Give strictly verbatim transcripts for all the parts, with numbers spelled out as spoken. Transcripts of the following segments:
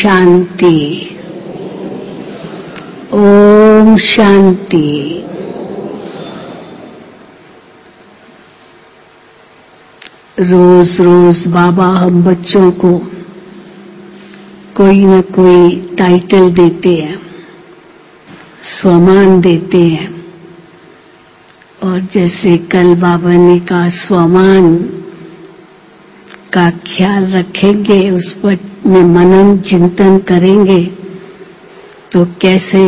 शांति। ओम शांति। रोज रोज बाबा हम बच्चों को कोई न कोई टाइटल देते हैं, स्वमान देते हैं। और जैसे कल बाबा ने कहा स्वमान का ख्याल रखेंगे, उस पर में मनन चिंतन करेंगे तो कैसे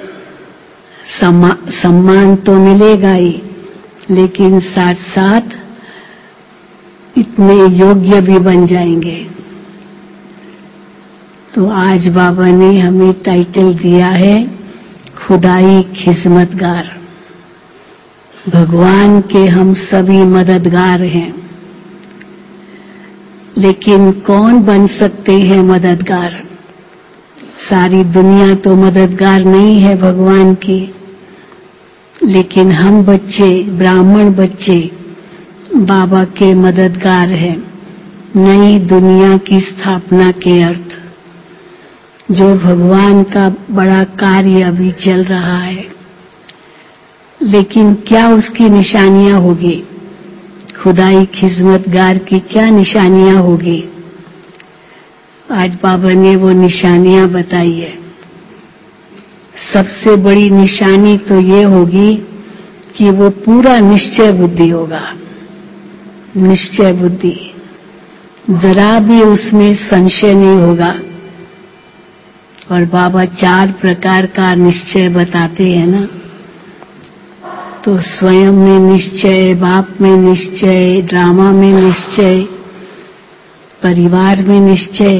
सम्मान तो मिलेगा ही, लेकिन साथ साथ इतने योग्य भी बन जाएंगे। तो आज बाबा ने हमें टाइटल दिया है खुदाई खिदमतगार। भगवान के हम सभी मददगार हैं, लेकिन कौन बन सकते हैं मददगार? सारी दुनिया तो मददगार नहीं है भगवान की, लेकिन हम बच्चे, ब्राह्मण बच्चे बाबा के मददगार हैं। नई दुनिया की स्थापना के अर्थ, जो भगवान का बड़ा कार्य अभी चल रहा है, लेकिन क्या उसकी निशानियां होगी? खुदाई खिदमतगार की क्या निशानियां होगी? आज बाबा ने वो निशानियां बताई है। सबसे बड़ी निशानी तो ये होगी कि वो पूरा निश्चय बुद्धि होगा। निश्चय बुद्धि, जरा भी उसमें संशय नहीं होगा। और बाबा चार प्रकार का निश्चय बताते हैं ना, तो स्वयं में निश्चय, बाप में निश्चय, ड्रामा में निश्चय, परिवार में निश्चय,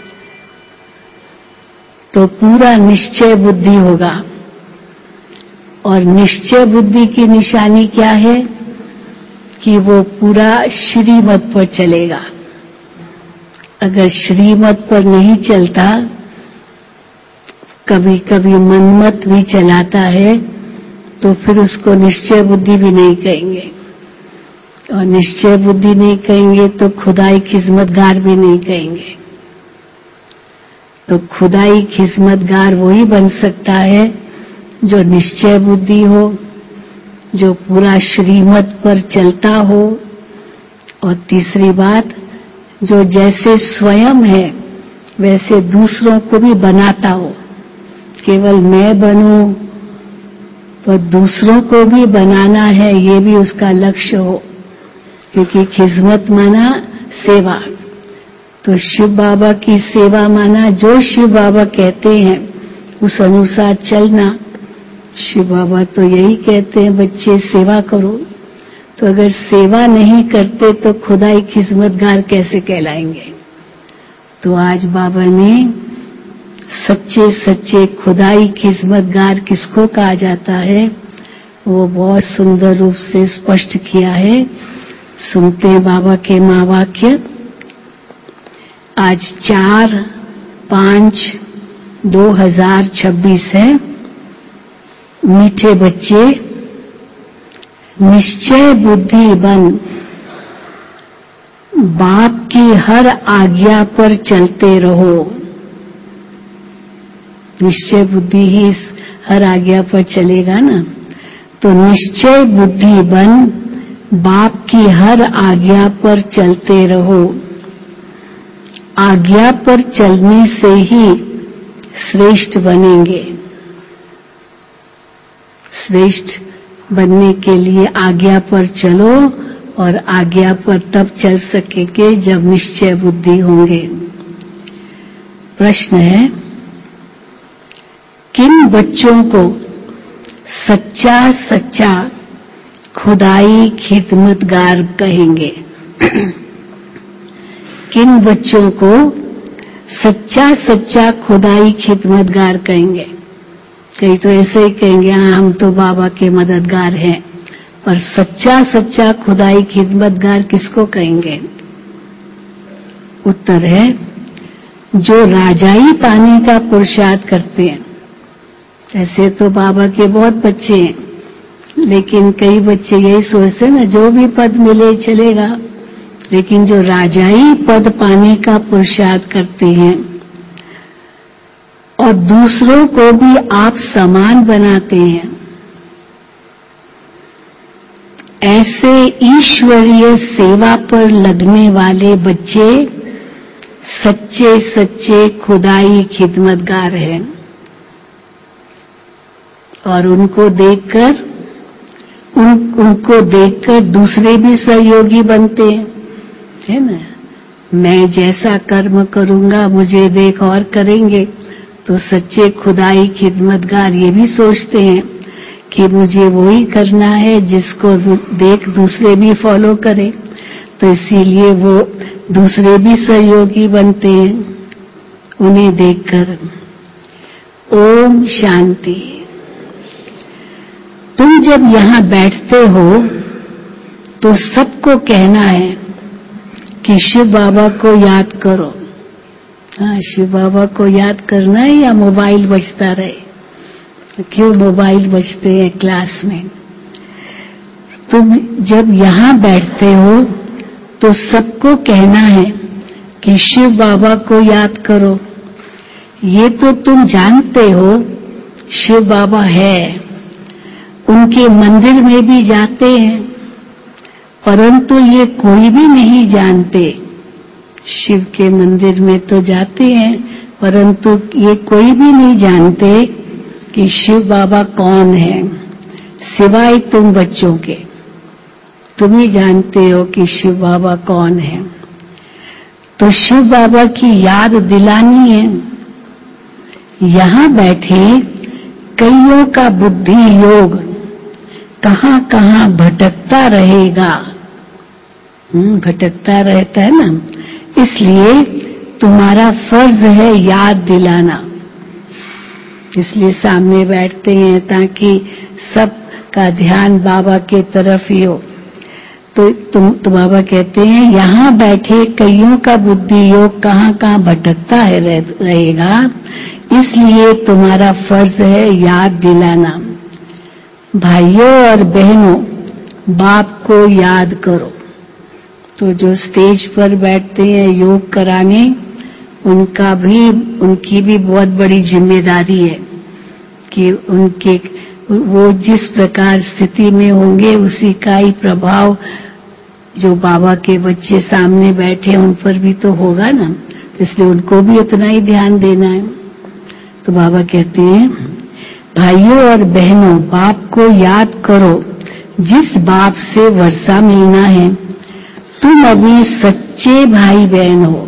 तो पूरा निश्चय बुद्धि होगा। और निश्चय बुद्धि की निशानी क्या है? कि वो पूरा श्रीमत पर चलेगा। अगर श्रीमत पर नहीं चलता, कभी कभी मनमत भी चलाता है, तो फिर उसको निश्चय बुद्धि भी नहीं कहेंगे। और निश्चय बुद्धि नहीं कहेंगे तो खुदाई खिदमतगार भी नहीं कहेंगे। तो खुदाई खिदमतगार वही बन सकता है जो निश्चय बुद्धि हो, जो पूरा श्रीमत पर चलता हो। और तीसरी बात, जो जैसे स्वयं है वैसे दूसरों को भी बनाता हो। केवल मैं बनूं, पर दूसरों को भी बनाना है, ये भी उसका लक्ष्य हो। क्योंकि खिदमत माना सेवा, तो शिव बाबा की सेवा माना जो शिव बाबा कहते हैं उस अनुसार चलना। शिव बाबा तो यही कहते हैं बच्चे सेवा करो। तो अगर सेवा नहीं करते तो खुदाई खिदमतगार कैसे कहलाएंगे? तो आज बाबा ने सच्चे सच्चे खुदाई खिदमतगार किसको कहा जाता है, वो बहुत सुंदर रूप से स्पष्ट किया है। सुनते हैं बाबा के महावाक्य। आज चार पांच दो हजार छब्बीस है। मीठे बच्चे, निश्चय बुद्धि बन, बाप की हर आज्ञा पर चलते रहो। निश्चय बुद्धि ही हर आज्ञा पर चलेगा ना। तो निश्चय बुद्धि बन, बाप की हर आज्ञा पर चलते रहो। आज्ञा पर चलने से ही श्रेष्ठ बनेंगे। श्रेष्ठ बनने के लिए आज्ञा पर चलो, और आज्ञा पर तब चल सकेंगे जब निश्चय बुद्धि होंगे। प्रश्न है, किन बच्चों को सच्चा सच्चा खुदाई खिदमतगार कहेंगे? किन बच्चों को सच्चा सच्चा खुदाई खिदमतगार कहेंगे? कई तो ऐसे ही कहेंगे, हाँ हम तो बाबा के मददगार हैं, पर सच्चा सच्चा खुदाई खिदमतगार किसको कहेंगे? उत्तर है, जो राजाई पाने का पुरुषार्थ करते हैं। ऐसे तो बाबा के बहुत बच्चे हैं, लेकिन कई बच्चे यही सोचते हैं ना, जो भी पद मिले चलेगा। लेकिन जो राजाई पद पाने का पुरुषार्थ करते हैं, और दूसरों को भी आप समान बनाते हैं। ऐसे ईश्वरीय सेवा पर लगने वाले बच्चे सच्चे सच्चे खुदाई खिदमतगार हैं और उनको देखकर उन, उनको देखकर दूसरे भी सहयोगी बनते हैं, है ना। मैं जैसा कर्म करूंगा मुझे देख और करेंगे, तो सच्चे खुदाई खिदमतगार ये भी सोचते हैं कि मुझे वही करना है जिसको देख दूसरे भी फॉलो करें, तो इसीलिए वो दूसरे भी सहयोगी बनते हैं उन्हें देखकर। ओम शांति। तुम जब यहां बैठते हो तो सबको कहना है कि शिव बाबा को याद करो। हाँ, शिव बाबा को याद करना है या मोबाइल बजता रहे? क्यों मोबाइल बजते हैं क्लास में? तुम जब यहां बैठते हो तो सबको कहना है कि शिव बाबा को याद करो। ये तो तुम जानते हो शिव बाबा है, उनके मंदिर में भी जाते हैं, परंतु ये कोई भी नहीं जानते। शिव के मंदिर में तो जाते हैं, परंतु ये कोई भी नहीं जानते कि शिव बाबा कौन है, सिवाय तुम बच्चों के। तुम ही जानते हो कि शिव बाबा कौन है। तो शिव बाबा की याद दिलानी है। यहां बैठे कईयों का बुद्धि योग कहां कहां भटकता रहेगा, हम्म भटकता रहता है ना, इसलिए तुम्हारा फर्ज है याद दिलाना। इसलिए सामने बैठते हैं ताकि सबका ध्यान बाबा के तरफ ही हो। तो तुम तो बाबा कहते हैं यहां बैठे कईयों का बुद्धि योग कहां कहां भटकता है रहेगा, इसलिए तुम्हारा फर्ज है याद दिलाना। भाइयों और बहनों, बाप को याद करो। तो जो स्टेज पर बैठते हैं योग कराने, उनका भी उनकी भी बहुत बड़ी जिम्मेदारी है कि उनके वो जिस प्रकार स्थिति में होंगे उसी का ही प्रभाव जो बाबा के बच्चे सामने बैठे उन पर भी तो होगा ना, इसलिए उनको भी उतना ही ध्यान देना है। तो बाबा कहते हैं भाइयों और बहनों, बाप को याद करो जिस बाप से वर्षा मिलना है। तुम अभी सच्चे भाई बहन हो।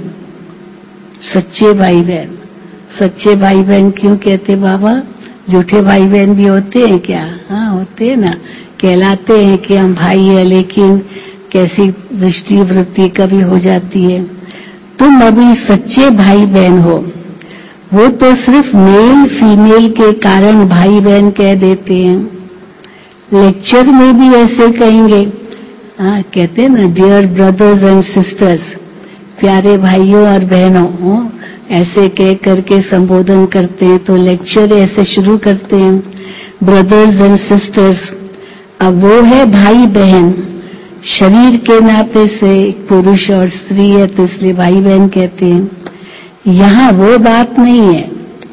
सच्चे भाई बहन, सच्चे भाई बहन क्यों कहते बाबा? झूठे भाई बहन भी होते हैं क्या? हाँ होते हैं ना, कहलाते हैं कि हम भाई हैं, लेकिन कैसी दृष्टि वृत्ति कभी हो जाती है। तुम अभी सच्चे भाई बहन हो। वो तो सिर्फ मेल फीमेल के कारण भाई बहन कह देते हैं, लेक्चर में भी ऐसे कहेंगे। हाँ कहते हैं ना, डियर ब्रदर्स एंड सिस्टर्स, प्यारे भाइयों और बहनों, ऐसे कह करके संबोधन करते हैं। तो लेक्चर ऐसे शुरू करते हैं, ब्रदर्स एंड सिस्टर्स। अब वो है भाई बहन, शरीर के नाते से पुरुष और स्त्री है, तो इसलिए भाई बहन कहते हैं। यहां वो बात नहीं है।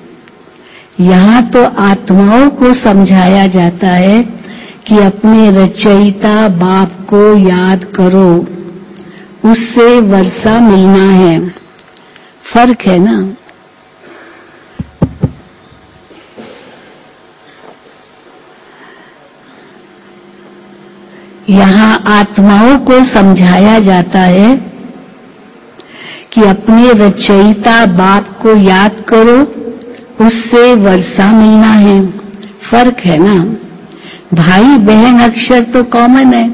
यहां तो आत्माओं को समझाया जाता है कि अपने रचयिता बाप को याद करो, उससे वर्षा मिलना है। फर्क है ना। यहां आत्माओं को समझाया जाता है कि अपने रचयिता बाप को याद करो, उससे वर्षा मिलना है। फर्क है ना। भाई बहन अक्षर तो कॉमन है।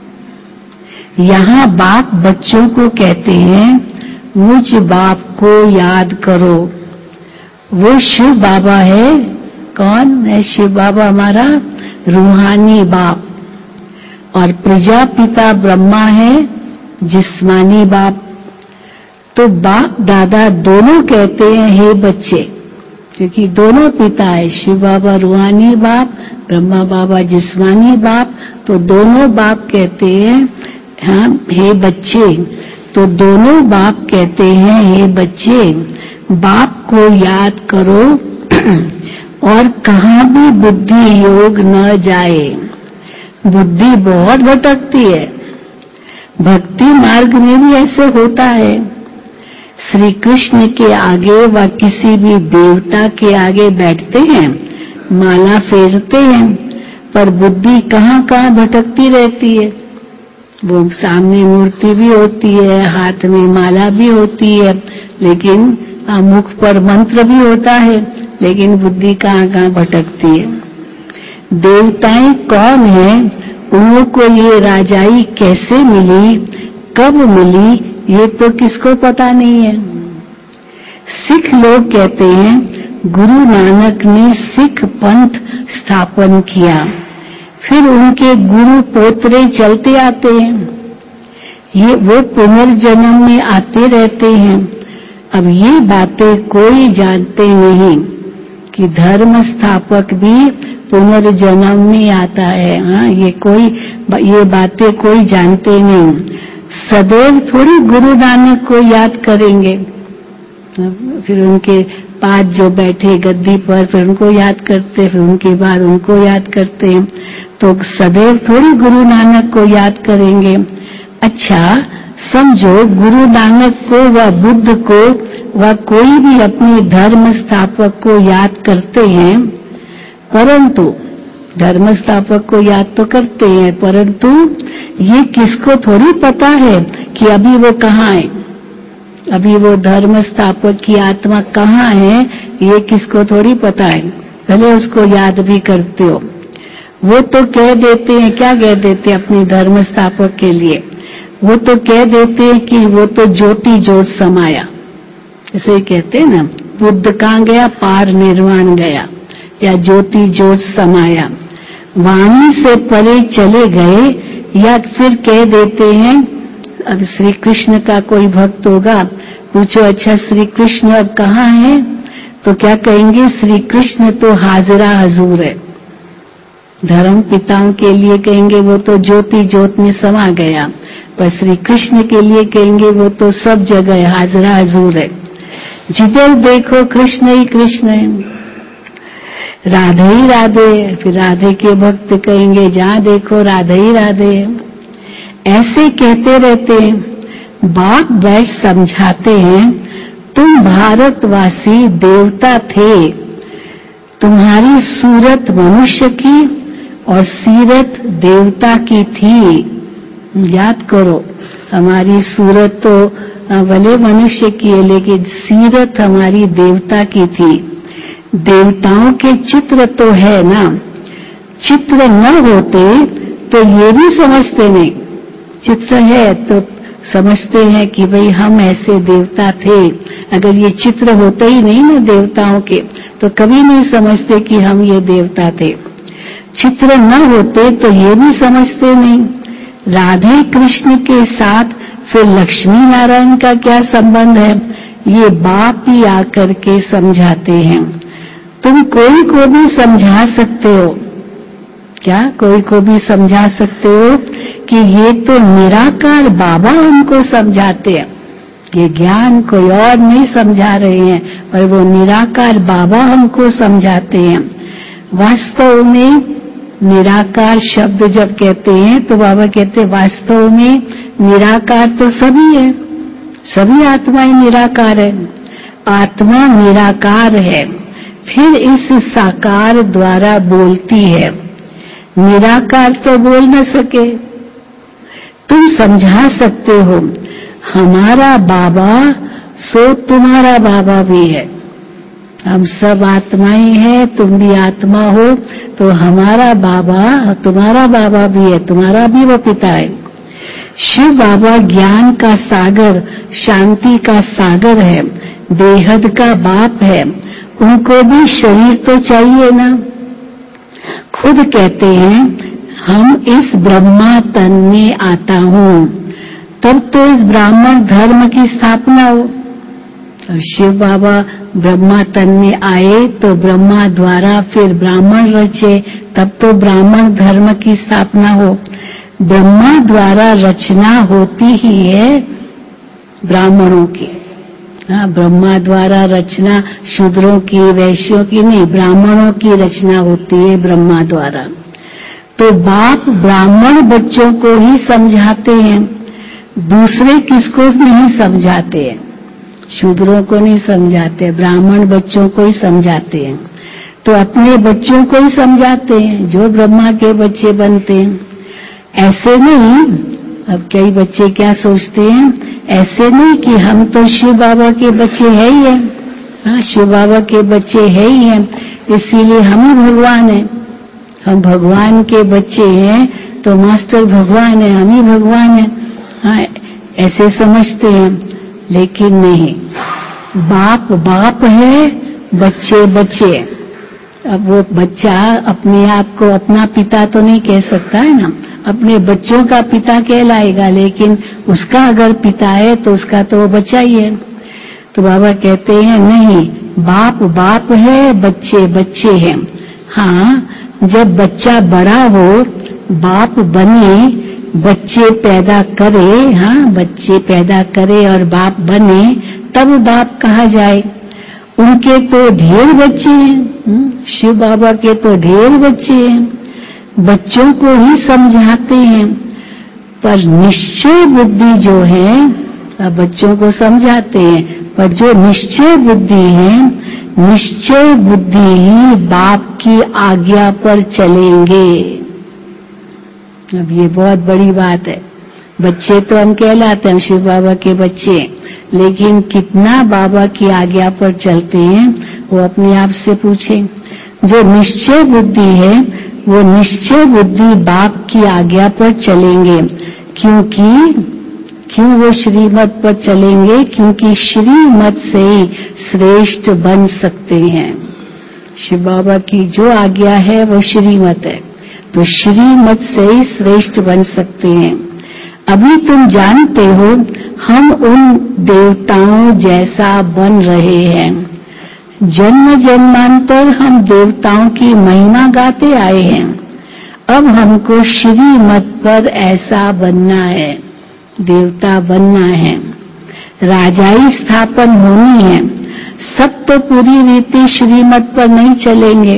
यहां बाप बच्चों को कहते हैं मुझ बाप को याद करो। वो शिव बाबा है। कौन है शिव बाबा? हमारा रूहानी बाप। और प्रजापिता ब्रह्मा है जिस्मानी बाप। तो बाप दादा दोनों कहते हैं हे बच्चे, क्योंकि दोनों पिता है, शिव बाबा रूहानी बाप, ब्रह्मा बाबा जिस्मानी बाप। तो दोनों बाप कहते हैं हाँ हे बच्चे। तो दोनों बाप कहते हैं हे बच्चे, बाप को याद करो, और कहाँ भी बुद्धि योग न जाए। बुद्धि बहुत भटकती है। भक्ति मार्ग में भी ऐसे होता है। श्री कृष्ण के आगे व किसी भी देवता के आगे बैठते हैं, माला फेरते हैं, पर बुद्धि कहाँ कहाँ भटकती रहती है। वो सामने मूर्ति भी होती है, हाथ में माला भी होती है, लेकिन मुख पर मंत्र भी होता है, लेकिन बुद्धि कहाँ कहाँ भटकती है। देवताएं कौन है, उनको ये राजाई कैसे मिली, कब मिली, ये तो किसको पता नहीं है। सिख लोग कहते हैं गुरु नानक ने सिख पंथ स्थापन किया, फिर उनके गुरु पोतरे चलते आते हैं, ये वो पुनर्जन्म में आते रहते हैं। अब ये बातें कोई जानते नहीं कि धर्म स्थापक भी पुनर्जन्म में आता है। हाँ, ये कोई ये बातें कोई जानते नहीं। सदैव थोड़ी गुरु नानक को याद करेंगे, फिर उनके पास जो बैठे गद्दी पर, फिर उनको याद करते, फिर उनके बाद उनको याद करते हैं, तो सदैव थोड़ी गुरु नानक को याद करेंगे। अच्छा समझो, गुरु नानक को व बुद्ध को व कोई भी अपने धर्म स्थापक को याद करते हैं, परंतु धर्म स्थापक को याद तो करते हैं, परंतु ये किसको थोड़ी पता है कि अभी वो कहाँ है, अभी वो धर्म स्थापक की आत्मा कहाँ है, ये किसको थोड़ी पता है। भले उसको याद भी करते हो, वो तो कह देते हैं, क्या कह देते हैं अपने धर्म स्थापक के लिए, वो तो कह देते हैं कि वो तो ज्योति ज्योत समाया, ऐसे ही कहते हैं ना, बुद्ध कहाँ गया, पार निर्वाण गया, या ज्योति ज्योत समाया, वाणी से परे चले गए। या फिर कह देते हैं, अब श्री कृष्ण का कोई भक्त होगा, पूछो अच्छा श्री कृष्ण अब कहाँ है, तो क्या कहेंगे, श्री कृष्ण तो हाजिरा हजूर है। धर्म पिताओं के लिए कहेंगे वो तो ज्योति ज्योत में समा गया, पर श्री कृष्ण के लिए कहेंगे वो तो सब जगह हाजिरा हजूर है। जिधर देखो कृष्ण ही कृष्ण है, राधे ही राधे। फिर राधे के भक्त कहेंगे जहां देखो राधे ही राधे। ऐसे कहते रहते हैं। बात बैठ समझाते हैं, तुम भारतवासी देवता थे, तुम्हारी सूरत मनुष्य की और सीरत देवता की थी। याद करो, हमारी सूरत तो भले मनुष्य की है, लेकिन सीरत हमारी देवता की थी। देवताओं के चित्र तो है ना, चित्र न होते तो ये भी समझते नहीं, चित्र है तो समझते हैं कि भाई हम ऐसे देवता थे। अगर ये चित्र होते ही नहीं ना देवताओं के, तो कभी नहीं समझते कि हम ये देवता थे। चित्र न होते तो ये भी समझते नहीं, राधे कृष्ण के साथ फिर लक्ष्मी नारायण का क्या संबंध है, ये बाप ही आकर के समझाते हैं। तुम कोई को भी समझा सकते हो, क्या कोई को भी समझा सकते हो कि ये तो निराकार बाबा हमको समझाते हैं, ये ज्ञान कोई और नहीं समझा रहे हैं, पर वो निराकार बाबा हमको समझाते हैं। वास्तव में निराकार शब्द जब कहते हैं तो बाबा कहते हैं वास्तव में निराकार तो सभी है, सभी आत्माएं निराकार है। आत्मा निराकार है, फिर इस साकार द्वारा बोलती है, निराकार तो बोल न सके। तुम समझा सकते हो, हमारा बाबा सो तुम्हारा बाबा भी है, हम सब आत्माएं हैं, तुम भी आत्मा हो, तो हमारा बाबा तुम्हारा बाबा भी है, तुम्हारा भी वो पिता है। शिव बाबा ज्ञान का सागर, शांति का सागर है, बेहद का बाप है, उनको भी शरीर तो चाहिए ना। खुद कहते हैं हम इस ब्रह्मा तन में आता हूं, तब तो इस ब्राह्मण धर्म की स्थापना हो। तो शिव बाबा ब्रह्मा तन में आए तो ब्रह्मा द्वारा फिर ब्राह्मण रचे, तब तो ब्राह्मण धर्म की स्थापना हो। ब्रह्मा द्वारा रचना होती ही है ब्राह्मणों की, हाँ, ब्रह्मा द्वारा रचना शूद्रों की, वैश्यों की नहीं, ब्राह्मणों की रचना होती है ब्रह्मा द्वारा। तो बाप ब्राह्मण बच्चों को ही समझाते हैं, दूसरे किसको नहीं समझाते हैं, शूद्रों को नहीं समझाते, ब्राह्मण बच्चों को ही समझाते हैं। तो अपने बच्चों को ही समझाते हैं जो ब्रह्मा के बच्चे बनते हैं। ऐसे नहीं, अब कई बच्चे क्या सोचते हैं, ऐसे नहीं कि हम तो शिव बाबा के बच्चे है ही हैं, हाँ शिव बाबा के बच्चे है ही हैं, इसीलिए हम ही भगवान हैं, हम भगवान के बच्चे हैं तो मास्टर भगवान है, हम ही भगवान हैं, हाँ ऐसे समझते हैं। लेकिन नहीं, बाप बाप है, बच्चे बच्चे। अब वो बच्चा अपने आप को अपना पिता तो नहीं कह सकता है ना, अपने बच्चों का पिता कहलाएगा, लेकिन उसका अगर पिता है तो उसका तो वो बच्चा ही है। तो बाबा कहते हैं नहीं, बाप बाप है, बच्चे बच्चे हैं। हाँ, जब बच्चा बड़ा हो, बाप बने, बच्चे पैदा करे, हाँ बच्चे पैदा करे और बाप बने, तब बाप कहा जाए। उनके तो ढेर बच्चे हैं, शिव बाबा के तो ढेर बच्चे हैं, बच्चों को ही समझाते हैं। पर निश्चय बुद्धि जो है, अब बच्चों को समझाते हैं, पर जो निश्चय बुद्धि है, निश्चय बुद्धि ही बाप की आज्ञा पर चलेंगे। अब ये बहुत बड़ी बात है। बच्चे तो हम कहलाते हैं शिव बाबा के बच्चे, लेकिन कितना बाबा की आज्ञा पर चलते हैं वो अपने आप से पूछें। जो निश्चय बुद्धि है वो निश्चय बुद्धि बाप की आज्ञा पर चलेंगे। क्योंकि क्यों वो श्रीमत पर चलेंगे? क्योंकि श्रीमत से ही श्रेष्ठ बन सकते हैं। शिव बाबा की जो आज्ञा है वो श्रीमत है, तो श्रीमत से ही श्रेष्ठ बन सकते हैं। अभी तुम जानते हो हम उन देवताओं जैसा बन रहे हैं। जन्म जन्मांतर हम देवताओं की महिमा गाते आए हैं, अब हमको श्रीमत पर ऐसा बनना है, देवता बनना है, राजाई स्थापन होनी है। सब तो पूरी रीति श्रीमत पर नहीं चलेंगे,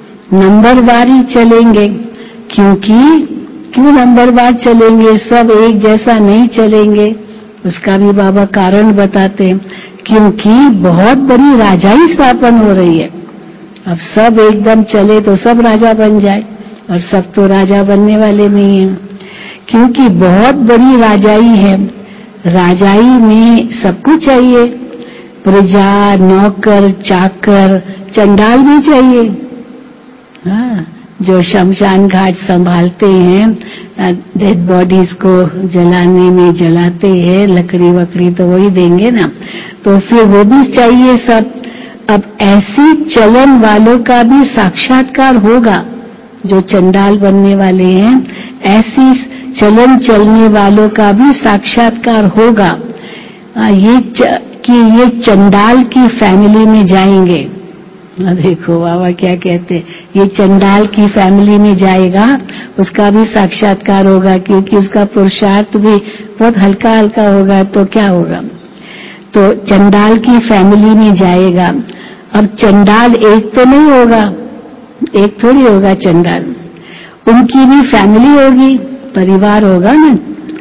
नंबरवारी चलेंगे। क्योंकि क्यों नंबरवार चलेंगे? सब एक जैसा नहीं चलेंगे, उसका भी बाबा कारण बताते हैं। क्योंकि बहुत बड़ी राजाई स्थापन हो रही है। अब सब एकदम चले तो सब राजा बन जाए, और सब तो राजा बनने वाले नहीं हैं। क्योंकि बहुत बड़ी राजाई है, राजाई में सब कुछ चाहिए, प्रजा, नौकर, चाकर, चंडाल भी चाहिए। हाँ, जो शमशान घाट संभालते हैं, डेड बॉडीज को जलाने में जलाते हैं, लकड़ी वकड़ी तो वही देंगे ना, तो फिर वो भी चाहिए सब। अब ऐसी चलन वालों का भी साक्षात्कार होगा, जो चंडाल बनने वाले हैं, ऐसी चलन चलने वालों का भी साक्षात्कार होगा। ये च, कि ये चंडाल की फैमिली में जाएंगे। देखो बाबा क्या कहते हैं, ये चंडाल की फैमिली में जाएगा, उसका भी साक्षात्कार होगा, क्योंकि उसका पुरुषार्थ भी बहुत हल्का हल्का होगा। तो क्या होगा? तो चंडाल की फैमिली में जाएगा। अब चंडाल एक तो नहीं होगा, एक थोड़ी होगा चंडाल, उनकी भी फैमिली होगी, परिवार होगा ना।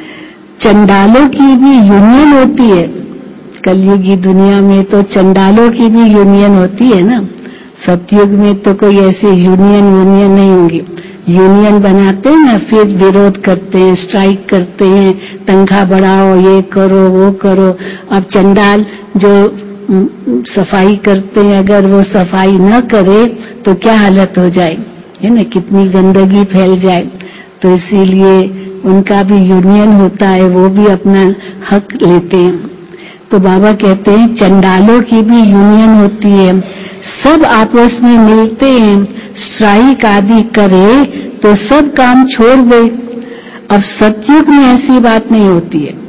चंडालों की भी यूनियन होती है, कलयुगी दुनिया में तो चंडालों की भी यूनियन होती है ना। सतयुग में तो कोई ऐसी यूनियन यूनियन नहीं होंगी। यूनियन बनाते हैं ना, फिर विरोध करते हैं, स्ट्राइक करते हैं, तनख्वाह बढ़ाओ, ये करो वो करो। अब चंडाल जो सफाई करते हैं, अगर वो सफाई न करे तो क्या हालत हो जाए, है ना, कितनी गंदगी फैल जाए। तो इसीलिए उनका भी यूनियन होता है, वो भी अपना हक लेते हैं। तो बाबा कहते हैं चंडालों की भी यूनियन होती है, सब आपस में मिलते हैं, स्ट्राइक आदि करे तो सब काम छोड़ दे। अब सतयुग में ऐसी बात नहीं होती है,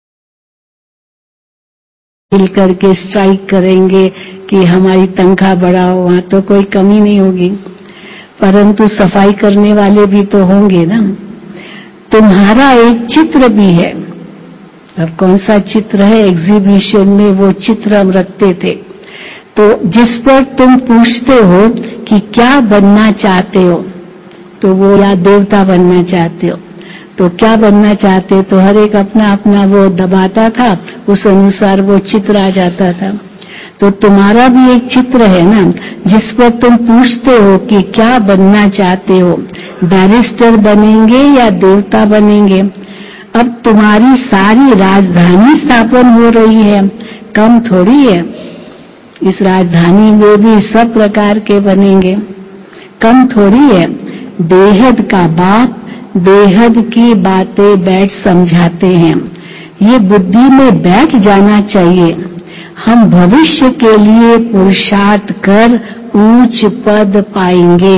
मिल करके स्ट्राइक करेंगे कि हमारी तनख्वाह बढ़ाओ, वहां तो कोई कमी नहीं होगी, परंतु सफाई करने वाले भी तो होंगे ना। तुम्हारा एक चित्र भी है, अब कौन सा चित्र है, एग्जीबिशन में वो चित्र हम रखते थे। तो जिस पर तुम पूछते हो कि क्या बनना चाहते हो, तो वो या देवता बनना चाहते हो, तो क्या बनना चाहते, तो हर एक अपना अपना वो दबाता था, उस अनुसार वो चित्र आ जाता था। तो तुम्हारा भी एक चित्र है ना, जिस पर तुम पूछते हो कि क्या बनना चाहते हो, बैरिस्टर बनेंगे या देवता बनेंगे। अब तुम्हारी सारी राजधानी स्थापन हो रही है, कम थोड़ी है। इस राजधानी में भी सब प्रकार के बनेंगे, कम थोड़ी है। बेहद का बाप बेहद की बातें बैठ समझाते हैं, ये बुद्धि में बैठ जाना चाहिए। हम भविष्य के लिए पुरुषार्थ कर ऊंच पद पाएंगे।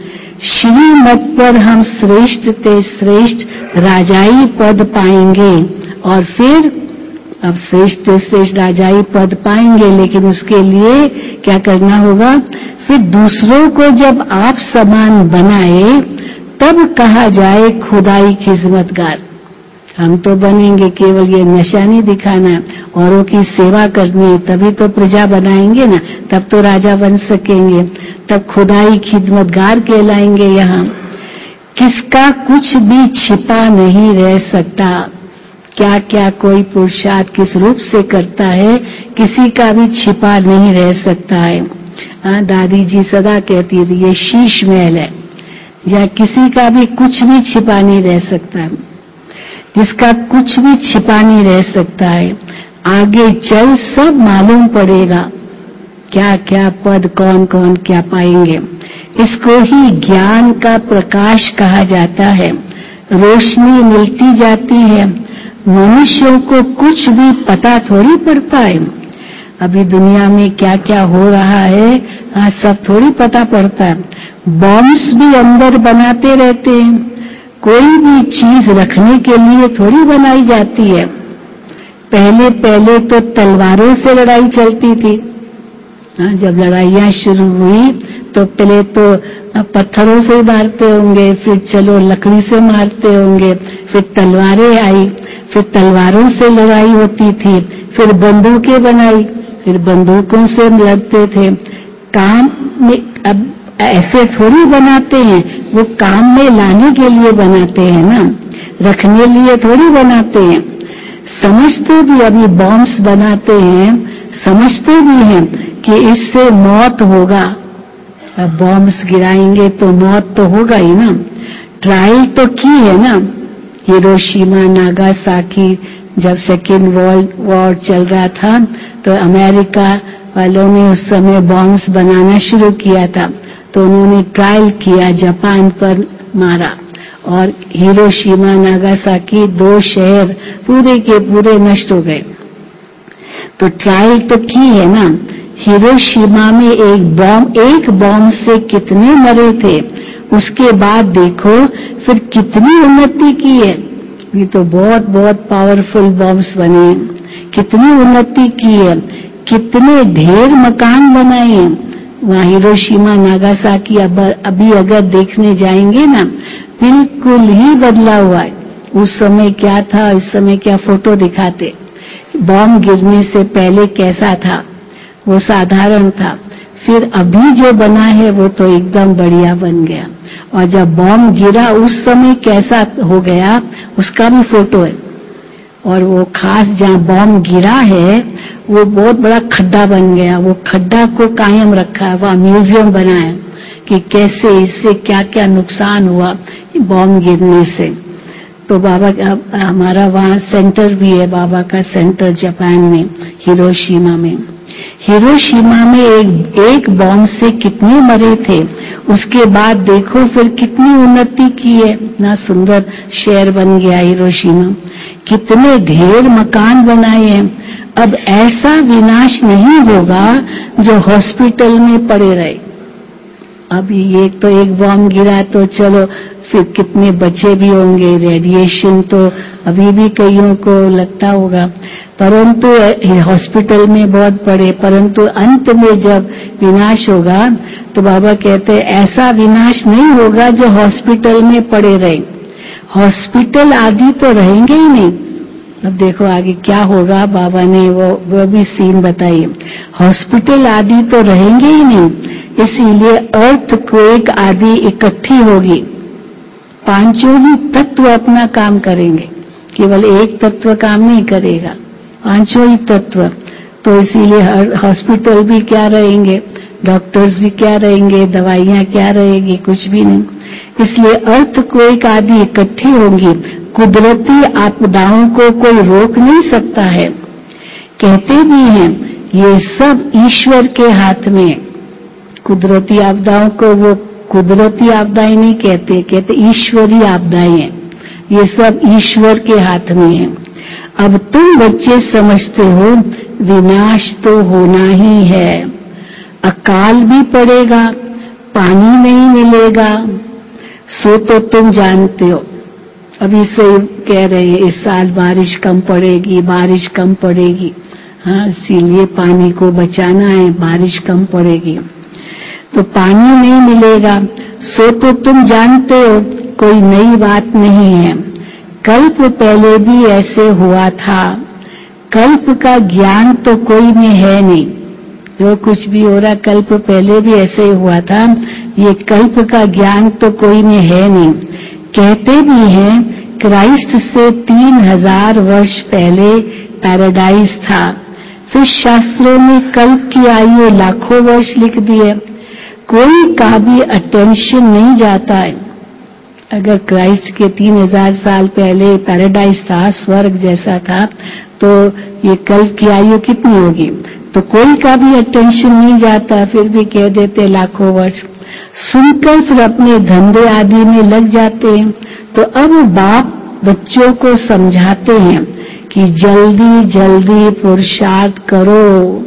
श्रीमत पर हम श्रेष्ठ ते श्रेष्ठ राजाई पद पाएंगे, और फिर अब श्रेष्ठ ते श्रेष्ठ राजाई पद पाएंगे, लेकिन उसके लिए क्या करना होगा, फिर दूसरों को जब आप समान बनाए तब कहा जाए खुदाई खिदमतगार। हम तो बनेंगे, केवल ये नशा नहीं दिखाना है, औरों की सेवा करनी है, तभी तो प्रजा बनाएंगे ना, तब तो राजा बन सकेंगे, तब खुदाई खिदमतगार कहलाएंगे। यहाँ किसका कुछ भी छिपा नहीं रह सकता, क्या क्या कोई पुरुषार्थ किस रूप से करता है, किसी का भी छिपा नहीं रह सकता है। हाँ, दादी जी सदा कहती थी ये शीश महल है, या किसी का भी कुछ भी छिपा नहीं रह सकता, जिसका कुछ भी छिपा नहीं रह सकता है। आगे चल सब मालूम पड़ेगा, क्या क्या पद कौन कौन क्या पाएंगे। इसको ही ज्ञान का प्रकाश कहा जाता है। रोशनी मिलती जाती है, मनुष्यों को कुछ भी पता थोड़ी पड़ता है। अभी दुनिया में क्या क्या हो रहा है, हाँ सब थोड़ी पता पड़ता है। बॉम्ब्स भी अंदर बनाते रहते हैं, कोई भी चीज रखने के लिए थोड़ी बनाई जाती है। पहले पहले तो तलवारों से लड़ाई चलती थी। हाँ, जब लड़ाइयां शुरू हुई तो पहले तो पत्थरों से मारते होंगे, फिर चलो लकड़ी से मारते होंगे, फिर तलवारें आई, फिर तलवारों से लड़ाई होती थी, फिर बंदूकें बनाई, फिर बंदूकों से लड़ते थे। काम में अब ऐसे थोड़ी बनाते हैं, वो काम में लाने के लिए बनाते हैं ना, रखने लिए थोड़ी बनाते हैं। समझते भी, अभी बॉम्ब्स बनाते हैं, समझते भी हैं कि इससे मौत होगा, अब बॉम्ब्स गिराएंगे तो मौत तो होगा ही ना। ट्रायल तो की है ना, हिरोशिमा नागासाकी, जब सेकेंड वर्ल्ड वॉर चल रहा था तो अमेरिका वालों ने उस समय बॉम्ब्स बनाना शुरू किया था, तो उन्होंने ट्रायल किया, जापान पर मारा, और हिरोशिमा नागासाकी दो शहर पूरे के पूरे नष्ट हो गए। तो ट्रायल तो की है ना। हिरोशिमा में एक बॉम्ब एक बॉम्ब से कितने मरे थे, उसके बाद देखो फिर कितनी उन्नति की है। ये तो बहुत बहुत पावरफुल बॉम्ब्स बने हैं, कितनी उन्नति की है, कितने ढेर मकान बनाए हैं। वहाँ हिरोशिमा नागासाकी अब अभी अगर देखने जाएंगे ना, बिल्कुल ही बदला हुआ है। उस समय क्या था, इस समय क्या, फोटो दिखाते, बॉम्ब गिरने से पहले कैसा था, वो साधारण था, फिर अभी जो बना है वो तो एकदम बढ़िया बन गया। और जब बॉम्ब गिरा उस समय कैसा हो गया, उसका भी फोटो है। और वो खास जहाँ बॉम्ब गिरा है वो बहुत बड़ा खड्डा बन गया, वो खड्डा को कायम रखा है, वहाँ म्यूजियम बनाया कि कैसे इससे क्या क्या नुकसान हुआ बॉम्ब गिरने से। तो बाबा हमारा वहाँ सेंटर भी है, बाबा का सेंटर जापान में, हिरोशिमा में। हिरोशिमा में एक एक बॉम्ब से कितने मरे थे, उसके बाद देखो फिर कितनी उन्नति की है, इतना सुंदर शहर बन गया हिरोशिमा, कितने ढेर मकान बनाए हैं। अब ऐसा विनाश नहीं होगा जो हॉस्पिटल में पड़े रहे। अभी ये तो एक बॉम्ब गिरा तो चलो, फिर कितने बच्चे भी होंगे, रेडिएशन तो अभी भी कईयों को लगता होगा, परंतु हॉस्पिटल में बहुत पड़े, परंतु अंत में जब विनाश होगा तो बाबा कहते हैं ऐसा विनाश नहीं होगा जो हॉस्पिटल में पड़े रहे। हॉस्पिटल आदि तो रहेंगे ही नहीं, अब देखो आगे क्या होगा, बाबा ने वो वो भी सीन बताई। हॉस्पिटल आदि तो रहेंगे ही नहीं, इसीलिए अर्थक्वेक आदि इकट्ठी होगी। पांचों ही तत्व अपना काम करेंगे, केवल एक तत्व काम नहीं करेगा, पांचों ही तत्व। तो इसीलिए हॉस्पिटल भी क्या रहेंगे, डॉक्टर्स भी क्या रहेंगे, दवाइयां क्या रहेगी, कुछ भी नहीं। इसलिए अर्थक्वेक आदि इकट्ठी होंगी। कुदरती आपदाओं को कोई रोक नहीं सकता है। कहते भी हैं ये सब ईश्वर के हाथ में। कुदरती आपदाओं को वो कुदरती आपदाएं नहीं कहते, कहते ईश्वरीय आपदाएं हैं, ये सब ईश्वर के हाथ में है। अब तुम बच्चे समझते हो विनाश तो होना ही है, अकाल भी पड़ेगा, पानी नहीं मिलेगा, सो तो तुम जानते हो। अभी से कह रहे हैं इस साल बारिश कम पड़ेगी, बारिश कम पड़ेगी, हाँ इसीलिए पानी को बचाना है, बारिश कम पड़ेगी। तो पानी नहीं मिलेगा, सो तो तुम जानते हो, कोई नई बात नहीं है। कल्प पहले भी ऐसे हुआ था, कल्प का ज्ञान तो कोई में है नहीं। जो कुछ भी हो रहा कल्प पहले भी ऐसे ही हुआ था, ये कल्प का ज्ञान तो कोई में है नहीं। कहते भी हैं क्राइस्ट से तीन हजार वर्ष पहले पैराडाइज था। फिर शास्त्रों में कल्प की आयु लाखों वर्ष लिख दी है, कोई का भी अटेंशन नहीं जाता है। अगर क्राइस्ट के तीन हजार साल पहले पैराडाइज था, स्वर्ग जैसा था, तो ये कल्प की आयु कितनी होगी, तो कोई का भी अटेंशन नहीं जाता, फिर भी कह देते लाखों वर्ष। सुनकर फिर अपने धंधे आदि में लग जाते हैं। तो अब बाप बच्चों को समझाते हैं कि जल्दी जल्दी पुरुषार्थ करो,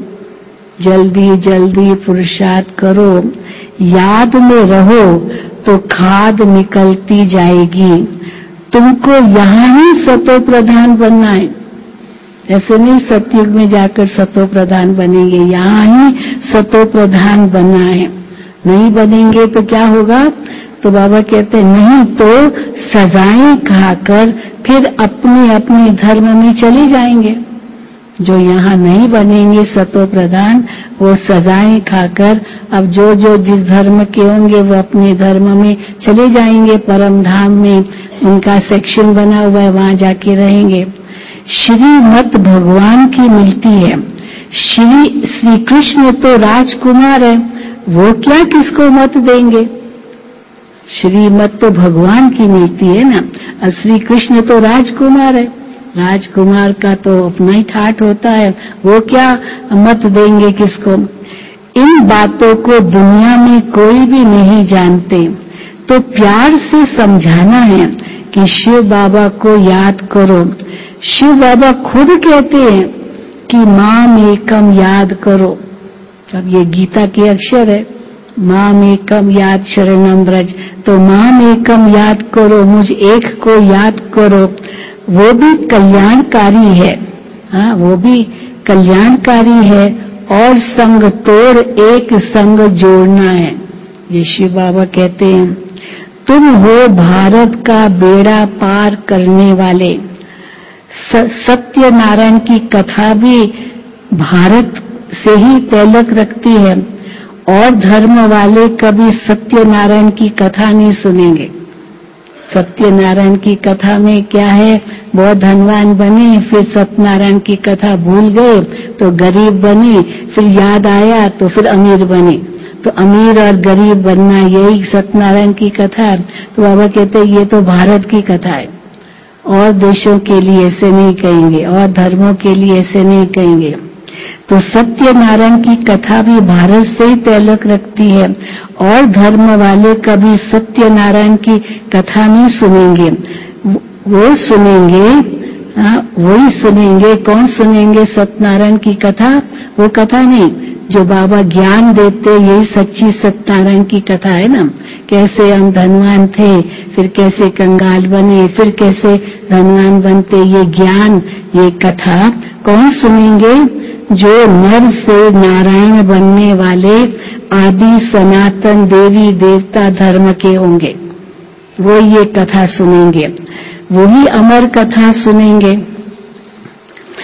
जल्दी जल्दी पुरुषार्थ करो, याद में रहो तो खाद निकलती जाएगी। तुमको यहाँ ही सतो प्रधान बनना है, ऐसे नहीं सतयुग में जाकर सतो प्रधान बनेंगे, यहाँ ही सतो प्रधान बनना है। नहीं बनेंगे तो क्या होगा, तो बाबा कहते हैं नहीं तो सजाएं खाकर फिर अपने अपने धर्म में चले जाएंगे। जो यहाँ नहीं बनेंगे सतो प्रधान, वो सजाएं खाकर अब जो जो जिस धर्म के होंगे वो अपने धर्म में चले जाएंगे, परम धाम में उनका सेक्शन बना हुआ है, वहां जाके रहेंगे। श्रीमत भगवान की मिलती है। श्री श्री कृष्ण तो राजकुमार है, वो क्या किसको मत देंगे। श्रीमत तो भगवान की मिलती है ना, और श्री कृष्ण तो राजकुमार है, राजकुमार का तो अपना ही ठाठ होता है, वो क्या मत देंगे किसको। इन बातों को दुनिया में कोई भी नहीं जानते, तो प्यार से समझाना है कि शिव बाबा को याद करो। शिव बाबा खुद कहते हैं कि माम एकम याद करो। अब ये गीता के अक्षर है, माम एकम याद शरणम ब्रज, तो माम एकम याद करो, मुझ एक को याद करो, वो भी कल्याणकारी है, हाँ वो भी कल्याणकारी है। और संग तोड़ एक संग जोड़ना है, ये शिव बाबा कहते हैं। तुम हो भारत का बेड़ा पार करने वाले। सत्यनारायण की कथा भी भारत से ही तल्लुक रखती है, और धर्म वाले कभी सत्यनारायण की कथा नहीं सुनेंगे। सत्यनारायण की कथा में क्या है, बहुत धनवान बने, फिर सत्यनारायण की कथा भूल गए तो गरीब बने, फिर याद आया तो फिर अमीर बने। तो अमीर और गरीब बनना यही सत्यनारायण की कथा है। तो बाबा कहते हैं ये तो भारत की कथा है, और देशों के लिए ऐसे नहीं कहेंगे, और धर्मों के लिए ऐसे नहीं कहेंगे। तो सत्यनारायण की कथा भी भारत से ही तल्लुक रखती है, और धर्म वाले कभी सत्यनारायण की कथा नहीं सुनेंगे। वो सुनेंगे, हाँ वही सुनेंगे। कौन सुनेंगे सत्यनारायण की कथा? वो कथा नहीं जो बाबा ज्ञान देते, यही सच्ची सत्यनारायण की कथा है ना। कैसे हम धनवान थे, फिर कैसे कंगाल बने, फिर कैसे धनवान बनते, ये ज्ञान, ये कथा कौन सुनेंगे? जो नर से नारायण बनने वाले आदि सनातन देवी देवता धर्म के होंगे, वो ये कथा सुनेंगे, वही अमर कथा सुनेंगे।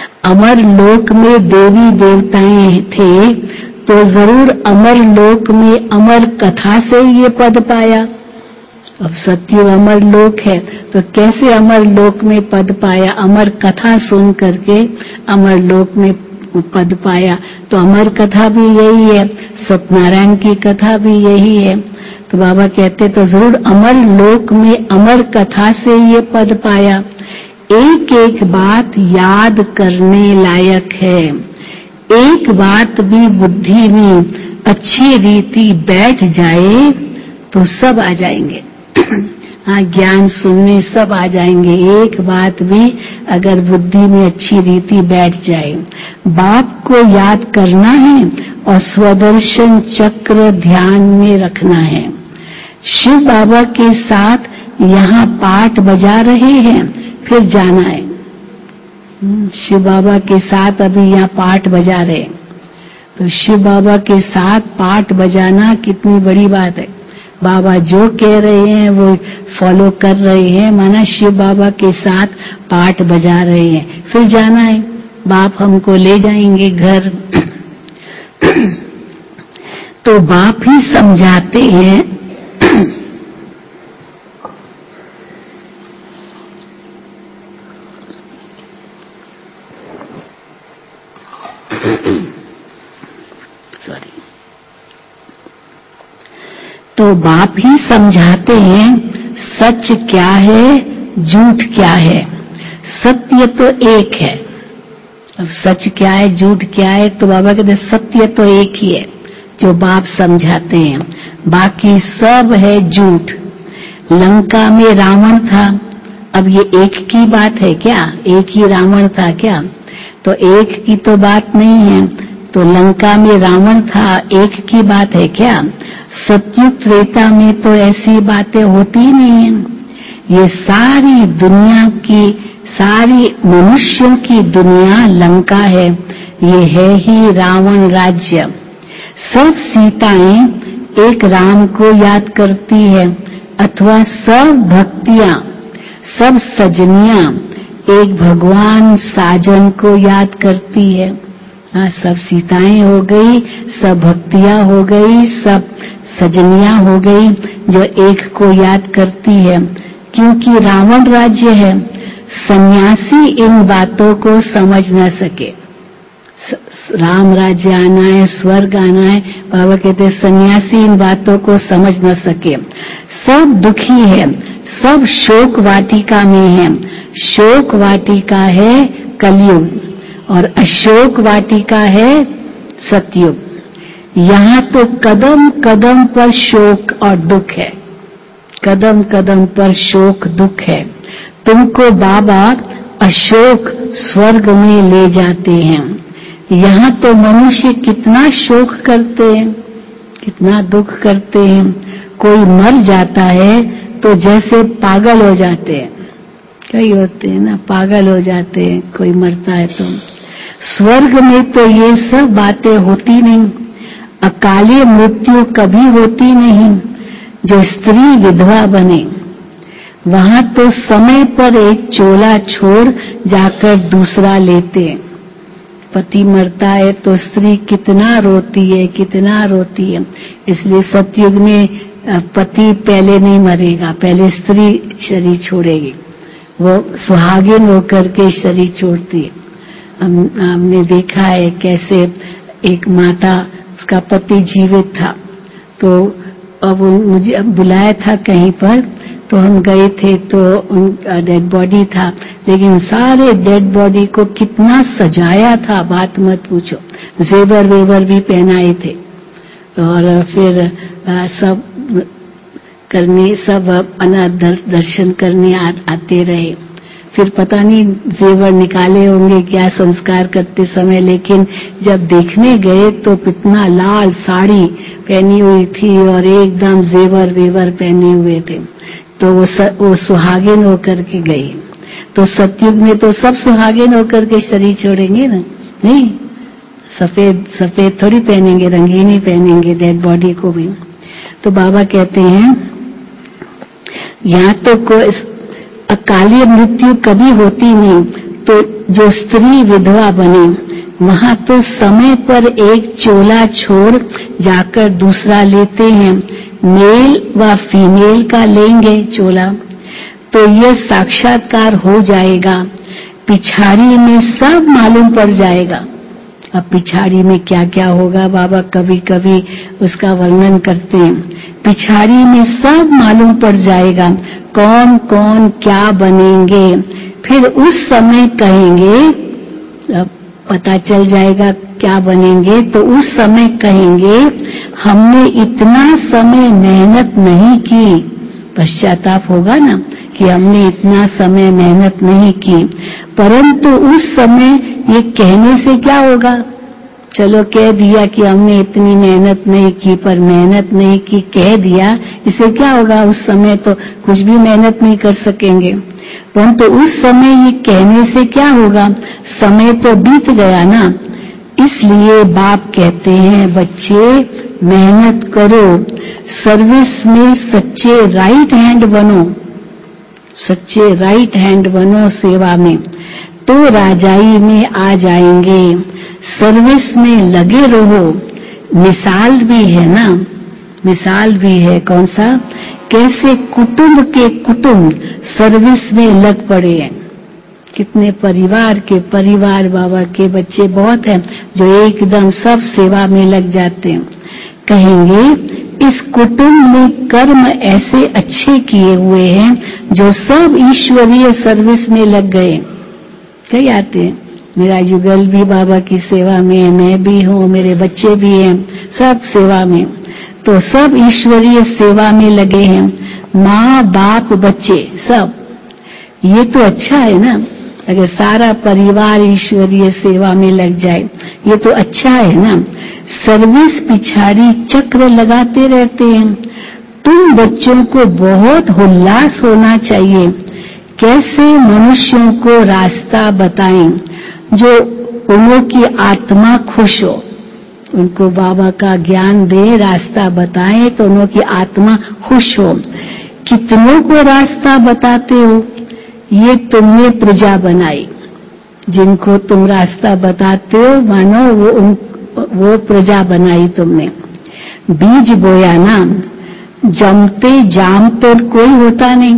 अमर लोक में देवी देवताएं थे तो जरूर अमर लोक में अमर कथा से ये पद पाया। अब सत्युग अमर लोक है तो कैसे अमर लोक में पद पाया? अमर कथा सुन करके अमर लोक में पद पाया। तो अमर कथा भी यही है, सत्यनारायण की कथा भी यही है। तो बाबा कहते तो जरूर अमर लोक में अमर कथा से ये पद पाया। एक एक बात याद करने लायक है, एक बात भी बुद्धि में अच्छी रीति बैठ जाए तो सब आ जाएंगे। हाँ, ज्ञान सुनने सब आ जाएंगे। एक बात भी अगर बुद्धि में अच्छी रीति बैठ जाए, बाप को याद करना है और स्वदर्शन चक्र ध्यान में रखना है। शिव बाबा के साथ यहाँ पाठ बजा रहे हैं, फिर जाना है। शिव बाबा के साथ अभी यहाँ पाठ बजा रहे हैं, तो शिव बाबा के साथ पाठ बजाना कितनी बड़ी बात है। बाबा जो कह रहे हैं वो फॉलो कर रहे हैं, माना शिव बाबा के साथ पाठ बजा रहे हैं, फिर जाना है। बाप हमको ले जाएंगे घर। तो बाप ही समझाते हैं सॉरी तो बाप ही समझाते हैं सच क्या है, झूठ क्या है। सत्य तो एक है। अब सच क्या है, झूठ क्या है, तो बाबा कहते सत्य तो एक ही है जो बाप समझाते हैं, बाकी सब है झूठ। लंका में रावण था, अब ये एक की बात है क्या? एक ही रावण था क्या? तो एक की तो बात नहीं है। तो लंका में रावण था, एक की बात है क्या? सत्युग त्रेता में तो ऐसी बातें होती नहीं है। ये सारी दुनिया की, सारी मनुष्यों की दुनिया लंका है, ये है ही रावण राज्य। सब सीताएं एक राम को याद करती है, अथवा सब भक्तियां, सब सजनियां एक भगवान साजन को याद करती है। हाँ, सब सीताएं हो गई, सब भक्तियां हो गई, सब सजनियां हो गई जो एक को याद करती है। क्योंकि रावण राज्य है, सन्यासी इन बातों को समझ न सके। राम राज्य आना है, स्वर्ग आना है, बाबा कहते सन्यासी इन बातों को समझ न सके। सब दुखी है, सब शोक वाटिका में है। शोक वाटिका है कलयुग और अशोक वाटिका है सतयुग। यहाँ तो कदम कदम पर शोक और दुख है, कदम कदम पर शोक दुख है। तुमको बाबा अशोक स्वर्ग में ले जाते हैं। यहाँ तो मनुष्य कितना शोक करते हैं, कितना दुख करते हैं। कोई मर जाता है तो जैसे पागल हो जाते हैं, कई होते हैं ना, पागल हो जाते हैं कोई मरता है तो। स्वर्ग में तो ये सब बातें होती नहीं, अकाली मृत्यु कभी होती नहीं। जो स्त्री विधवा बने, वहां तो समय पर एक चोला छोड़ जाकर दूसरा लेते। पति मरता है तो स्त्री कितना रोती है, कितना रोती है। इसलिए सतयुग में पति पहले नहीं मरेगा, पहले स्त्री शरीर छोड़ेगी, वो सुहागिन होकर के शरीर छोड़ती है। हम हमने देखा है कैसे एक माता, उसका पति जीवित था, तो अब मुझे बुलाया था कहीं पर, तो हम गए थे तो उनका डेड बॉडी था, लेकिन सारे डेड बॉडी को कितना सजाया था, बात मत पूछो। जेवर वेवर भी पहनाए थे और फिर आ, सब करने, सब अनाथ दर्शन करने आ, आते रहे। फिर पता नहीं जेवर निकाले होंगे क्या संस्कार करते समय, लेकिन जब देखने गए तो कितना लाल साड़ी पहनी हुई थी और एकदम जेवर वेवर पहने हुए थे। तो वो स, वो सुहागिन होकर के गई। तो सतयुग में तो सब सुहागिन होकर के शरीर छोड़ेंगे ना, नहीं, सफेद सफेद थोड़ी पहनेंगे, रंगीन ही पहनेंगे डेड बॉडी को भी। तो बाबा कहते हैं यहाँ तो कोई अकाली मृत्यु कभी होती नहीं, तो जो स्त्री विधवा बने, वहां तो समय पर एक चोला छोड़ जाकर दूसरा लेते हैं, मेल व फीमेल का लेंगे चोला, तो यह साक्षात्कार हो जाएगा। पिछाड़ी में सब मालूम पड़ जाएगा। अब पिछाड़ी में क्या क्या होगा बाबा कभी कभी उसका वर्णन करते हैं। पिछाड़ी में सब मालूम पड़ जाएगा, कौन कौन क्या बनेंगे। फिर उस समय कहेंगे, अब पता चल जाएगा क्या बनेंगे, तो उस समय कहेंगे हमने इतना समय मेहनत नहीं की। पश्चाताप होगा ना कि हमने इतना समय मेहनत नहीं की, परंतु उस समय ये कहने से क्या होगा। चलो कह दिया कि हमने इतनी मेहनत नहीं की, पर मेहनत नहीं की कह दिया, इससे क्या होगा। उस समय तो कुछ भी मेहनत नहीं कर सकेंगे, परंतु उस समय ये कहने से क्या होगा, समय तो बीत गया ना। इसलिए बाप कहते हैं बच्चे मेहनत करो, सर्विस में सच्चे राइट हैंड बनो, सच्चे राइट हैंड बनो सेवा में, तो राजाई में आ जाएंगे। सर्विस में लगे रहो। मिसाल भी है ना, मिसाल भी है। कौन सा, कैसे कुटुंब के कुटुंब सर्विस में लग पड़े हैं। कितने परिवार के परिवार बाबा के बच्चे बहुत हैं जो एकदम सब सेवा में लग जाते हैं। कहेंगे इस कुटुंब में कर्म ऐसे अच्छे किए हुए हैं जो सब ईश्वरीय सर्विस में लग गए। कई आते हैं, मेरा युगल भी बाबा की सेवा में है, मैं भी हूँ, मेरे बच्चे भी हैं, सब सेवा में, तो सब ईश्वरीय सेवा में लगे हैं। माँ बाप बच्चे सब, ये तो अच्छा है ना। अगर सारा परिवार ईश्वरीय सेवा में लग जाए ये तो अच्छा है ना। सर्विस पिछाड़ी चक्र लगाते रहते हैं। तुम बच्चों को बहुत उल्लास होना चाहिए। कैसे मनुष्यों को रास्ता बताएं जो उन्हों की आत्मा खुश हो। उनको बाबा का ज्ञान दे, रास्ता बताएं तो उन्हों की आत्मा खुश हो। कितनों को रास्ता बताते हो, ये तुमने प्रजा बनाई। जिनको तुम रास्ता बताते हो मानो वो उन, वो प्रजा बनाई तुमने। बीज बोया ना, जमते जाम तो कोई होता नहीं।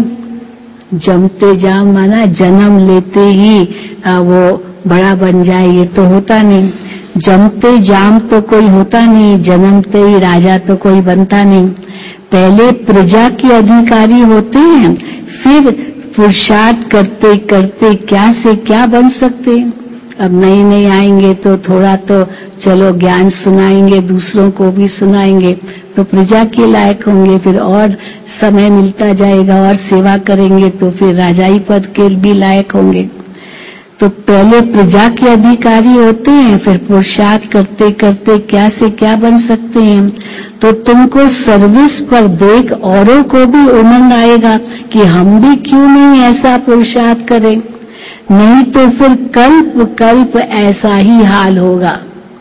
जमते जाम माना जन्म लेते ही आ, वो बड़ा बन जाए, ये तो होता नहीं। जमते जाम तो कोई होता नहीं, जन्मते ही राजा तो कोई बनता नहीं। पहले प्रजा के अधिकारी होते हैं, फिर पुरुषार्थ करते करते क्या से क्या बन सकते हैं। अब नए नए आएंगे तो थोड़ा तो चलो ज्ञान सुनाएंगे, दूसरों को भी सुनाएंगे तो प्रजा के लायक होंगे। फिर और समय मिलता जाएगा और सेवा करेंगे तो फिर राजाई पद के भी लायक होंगे। तो पहले प्रजा के अधिकारी होते हैं, फिर पुरुषार्थ करते करते क्या से क्या बन सकते हैं। तो तुमको सर्विस पर देख औरों को भी उमंग आएगा कि हम भी क्यों नहीं ऐसा पुरुषार्थ करें। नहीं तो फिर कल्प कल्प ऐसा ही हाल होगा।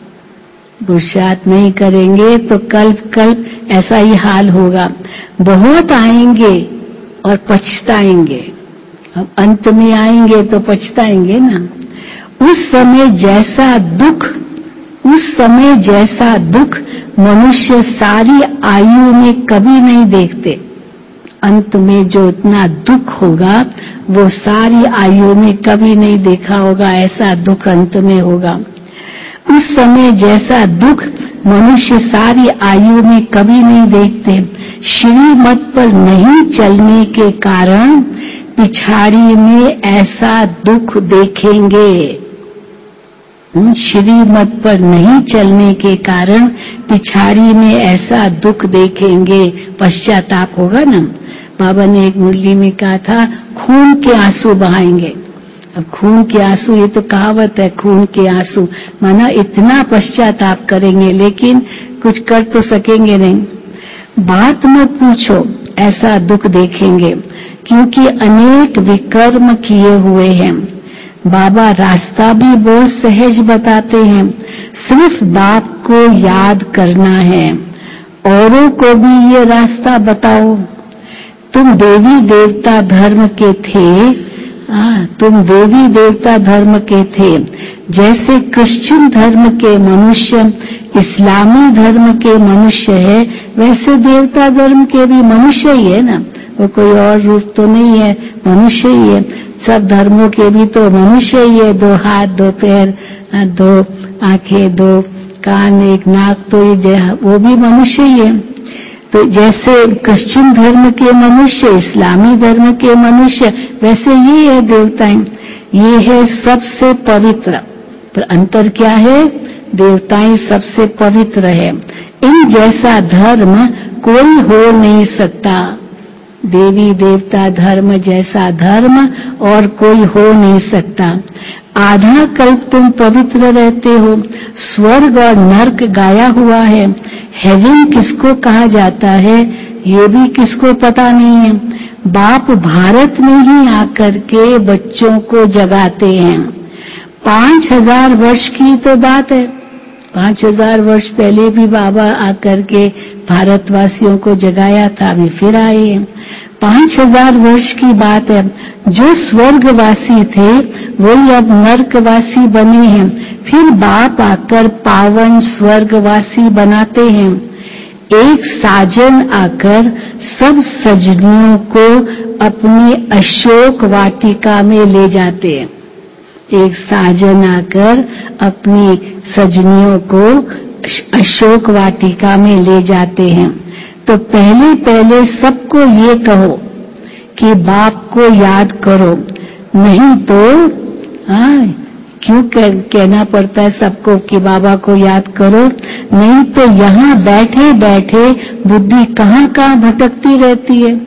पुरुषार्थ नहीं करेंगे तो कल्प कल्प ऐसा ही हाल होगा। बहुत आएंगे और पछताएंगे। अब अंत में आएंगे तो पछताएंगे ना। उस समय जैसा दुख, उस समय जैसा दुख मनुष्य सारी आयु में कभी नहीं देखते। अंत में जो इतना दुख होगा वो सारी आयु में कभी नहीं देखा होगा। ऐसा दुख अंत में होगा। उस समय जैसा दुख मनुष्य सारी आयु में कभी नहीं देखते। श्रीमत पर नहीं चलने के कारण पिछाड़ी में ऐसा दुख देखेंगे। श्रीमत पर नहीं चलने के कारण पिछाड़ी में ऐसा दुख देखेंगे। पश्चाताप होगा ना। बाबा ने एक मुरली में कहा था खून के आंसू बहाएंगे। अब खून के आंसू, ये तो कहावत है, खून के आंसू माना इतना पश्चाताप करेंगे लेकिन कुछ कर तो सकेंगे नहीं। बात मत पूछो, ऐसा दुख देखेंगे क्योंकि अनेक विकर्म किए हुए हैं। बाबा रास्ता भी बहुत सहज बताते हैं। सिर्फ बाप को याद करना है, औरों को भी ये रास्ता बताओ। तुम देवी देवता धर्म के थे, हाँ, तुम देवी देवता धर्म के थे। जैसे क्रिश्चियन धर्म के मनुष्य इस्लामी धर्म के मनुष्य है, वैसे देवता धर्म के भी मनुष्य ही है ना, वो कोई और रूप तो नहीं है, मनुष्य ही है। सब धर्मों के भी तो मनुष्य ही है, दो हाथ, दो पैर, दो आंखें, दो कान, एक नाक, तो ये वो भी मनुष्य ही है। तो जैसे क्रिश्चियन धर्म के मनुष्य इस्लामी धर्म के मनुष्य, वैसे ये है देवताएं, ये है सबसे पवित्र। पर अंतर क्या है? देवताएं सबसे पवित्र है। इन जैसा धर्म कोई हो नहीं सकता। देवी देवता धर्म जैसा धर्म और कोई हो नहीं सकता। आधा कल्प तुम पवित्र रहते हो। स्वर्ग और नर्क गाया हुआ है। हेवन किसको कहा जाता है ये भी किसको पता नहीं है। बाप भारत में ही आकर के बच्चों को जगाते हैं। पांच हजार वर्ष की तो बात है, पांच हजार वर्ष पहले भी बाबा आकर के भारतवासियों को जगाया था, अभी फिर आए हैं। पांच हजार वर्ष की बात है। जो स्वर्गवासी थे वही अब नर्कवासी बने हैं। फिर बाप आकर पावन स्वर्गवासी बनाते हैं। एक साजन आकर सब सजनियों को अपनी अशोक वाटिका में ले जाते हैं। एक साजन आकर अपनी सजनियों को अशोक वाटिका में ले जाते हैं। तो पहले पहले सबको ये कहो कि बाप को याद करो, नहीं तो हाँ क्यों कह, कहना पड़ता है सबको कि बाबा को याद करो, नहीं तो यहाँ बैठे बैठे बुद्धि कहाँ कहाँ भटकती रहती है।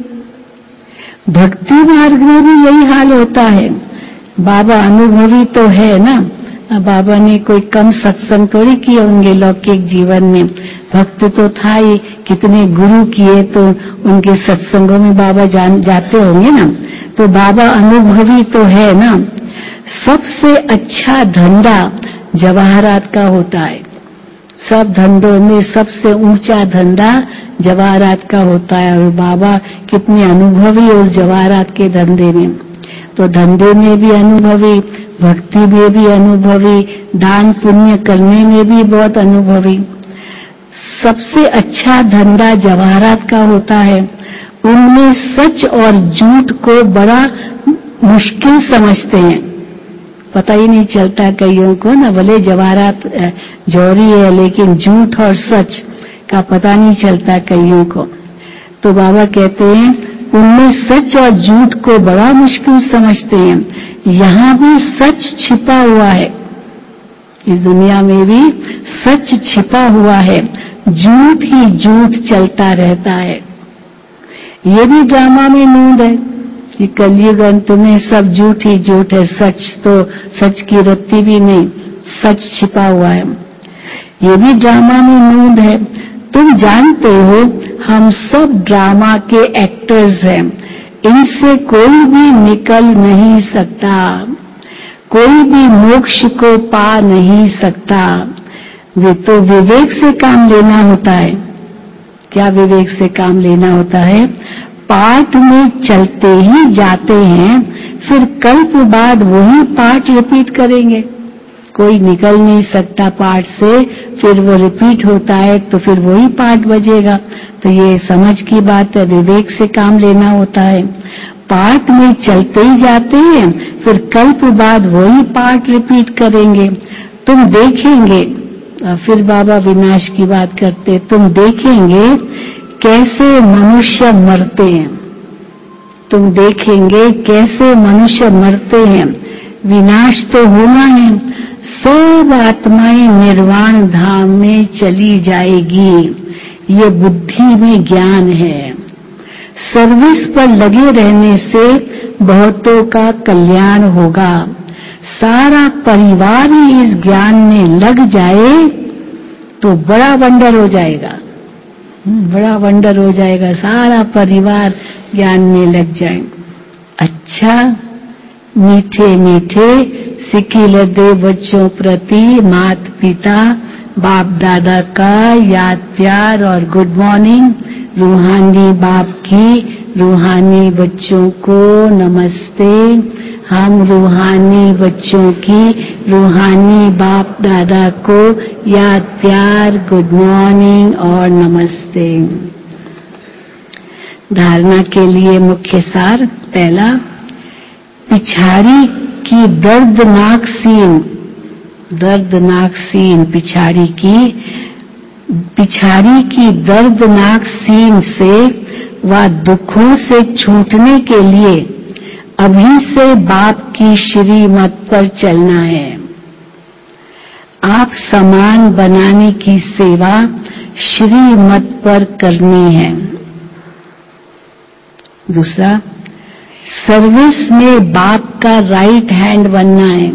भक्ति मार्ग में भी यही हाल होता है। बाबा अनुभवी तो है ना, बाबा ने कोई कम सत्संग थोड़ी किए होंगे लौकिक जीवन में, भक्त तो था ही, कितने गुरु किए तो उनके सत्संगों में बाबा जान जाते होंगे ना। तो बाबा अनुभवी तो है ना। सबसे अच्छा धंधा जवाहरात का होता है। सब धंधों में सबसे ऊंचा धंधा जवाहरात का होता है, और बाबा कितने अनुभवी उस जवाहरात के धंधे में। तो धंधे में भी अनुभवी, भक्ति में भी अनुभवी, दान पुण्य करने में भी बहुत अनुभवी। सबसे अच्छा धंधा जवाहरात का होता है। उनमें सच और झूठ को बड़ा मुश्किल समझते हैं। पता ही नहीं चलता कईयों को ना, भले जवाहरात जौहरी है लेकिन झूठ और सच का पता नहीं चलता कईयों को। तो बाबा कहते हैं उनमें सच और झूठ को बड़ा मुश्किल समझते हैं। यहाँ भी सच छिपा हुआ है, इस दुनिया में भी सच छिपा हुआ है, झूठ ही झूठ चलता रहता है। ये भी ड्रामा में नूंद है कि कलयुग अंत में सब झूठ ही झूठ है, सच तो सच की रत्ती भी नहीं, सच छिपा हुआ है। ये भी ड्रामा में नूंद है। तुम जानते हो हम सब ड्रामा के एक्टर्स हैं, इनसे कोई भी निकल नहीं सकता, कोई भी मोक्ष को पा नहीं सकता। वे तो विवेक से काम लेना होता है। क्या विवेक से काम लेना होता है? पाठ में चलते ही जाते हैं, फिर कल्प बाद वही पाठ रिपीट करेंगे। कोई निकल नहीं सकता पाठ से, फिर वो रिपीट होता है तो फिर वही पाठ बजेगा। तो ये समझ की बात है, विवेक से काम लेना होता है। पाठ में चलते ही जाते हैं, फिर कल्प बाद वही पाठ रिपीट करेंगे। तुम देखेंगे, फिर बाबा विनाश की बात करते, तुम देखेंगे कैसे मनुष्य मरते हैं। तुम देखेंगे कैसे मनुष्य मरते हैं। विनाश तो होना है, सब आत्माएं निर्वाण धाम में चली जाएगी। ये बुद्धि में ज्ञान है। सर्विस पर लगे रहने से बहुतों का कल्याण होगा। सारा परिवार ही इस ज्ञान में लग जाए तो बड़ा वंडर हो जाएगा, बड़ा वंडर हो जाएगा। सारा परिवार ज्ञान में लग जाए। अच्छा, मीठे मीठे सिकिल दे बच्चों प्रति माता पिता बाप दादा का याद प्यार और गुड मॉर्निंग। रूहानी बाप की रूहानी बच्चों को नमस्ते। हम रूहानी बच्चों की रूहानी बाप दादा को याद प्यार गुड मॉर्निंग और नमस्ते। धारणा के लिए मुख्य सार। पहला, पिछाड़ी की दर्दनाक सीन, दर्दनाक सीन पिछाड़ी की पिछाड़ी की दर्दनाक सीन से व दुखों से छूटने के लिए अभी से बाप की श्रीमत पर चलना है। आप समान बनाने की सेवा श्रीमत पर करनी है। दूसरा, सर्विस में बाप का राइट हैंड बनना है।